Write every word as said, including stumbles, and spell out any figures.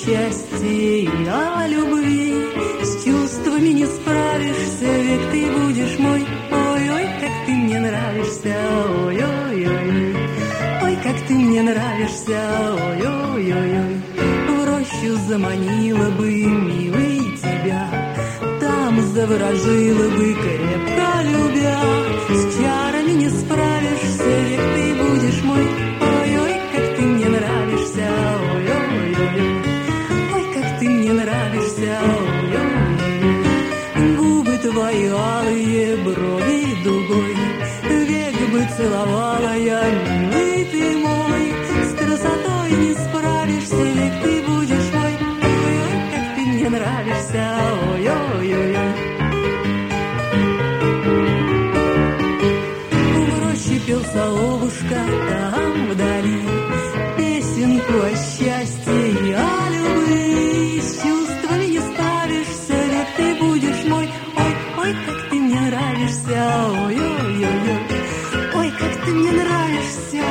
счастье и о любви. С чувствами не справишься, век ты будешь мой. Ой-ой, как ты мне нравишься, ой-ой-ой. Ой, как ты мне нравишься, ой-ой-ой. В рощу заманила бы, милый, тебя, там заворожила бы, крепко любя. С чарами не справишься, век ты будешь мой. Ой-ой, как ты мне нравишься, ой-ой-ой. Ой, как ты мне нравишься, ой-ой-ой. Губы твои алые, брови дугой, век бы целовала я, милый ты мой. С красотой не справишься, век ты будешь мой. Ой-ой, как ты мне нравишься, ой-ой-ой. В роще пел соловушка там вдали песенку о счастье и о любви. С чувствами не справишься, век ты будешь мой. Ой, ой, как ты мне нравишься, ой-ой-ой. Ой, как ты мне нравишься.